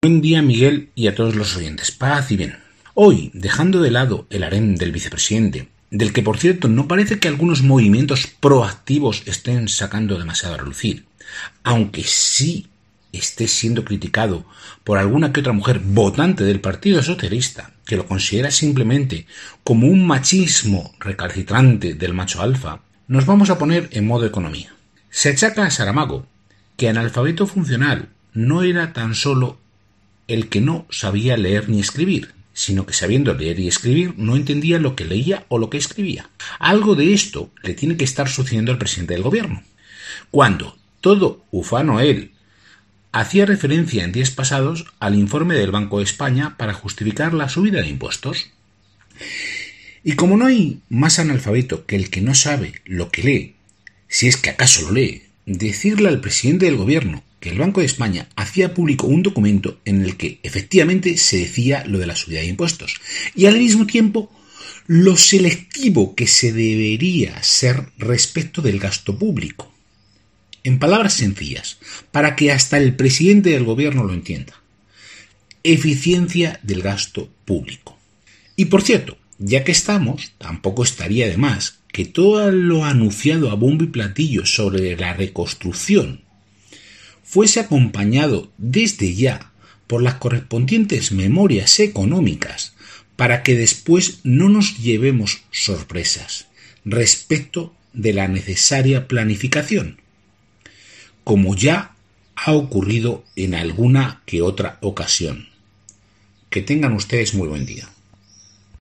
Buen día, Miguel, y a todos los oyentes. Paz y bien. Hoy, dejando de lado el harem del vicepresidente, del que por cierto no parece que algunos movimientos proactivos estén sacando demasiado a relucir, aunque sí esté siendo criticado por alguna que otra mujer votante del Partido Socialista, que lo considera simplemente como un machismo recalcitrante del macho alfa, nos vamos a poner en modo economía. Se achaca a Saramago que analfabeto funcional no era tan solo el que no sabía leer ni escribir, sino que sabiendo leer y escribir no entendía lo que leía o lo que escribía. Algo de esto le tiene que estar sucediendo al presidente del gobierno, cuando todo ufano él hacía referencia en días pasados al informe del Banco de España para justificar la subida de impuestos. Y como no hay más analfabeto que el que no sabe lo que lee, si es que acaso lo lee, decirle al presidente del gobierno que el Banco de España hacía público un documento en el que efectivamente se decía lo de la subida de impuestos y al mismo tiempo lo selectivo que se debería ser respecto del gasto público. En palabras sencillas, para que hasta el presidente del gobierno lo entienda. Eficiencia del gasto público. Y por cierto, ya que estamos, tampoco estaría de más que todo lo anunciado a bombo y platillo sobre la reconstrucción fuese acompañado desde ya por las correspondientes memorias económicas para que después no nos llevemos sorpresas respecto de la necesaria planificación, como ya ha ocurrido en alguna que otra ocasión. Que tengan ustedes muy buen día.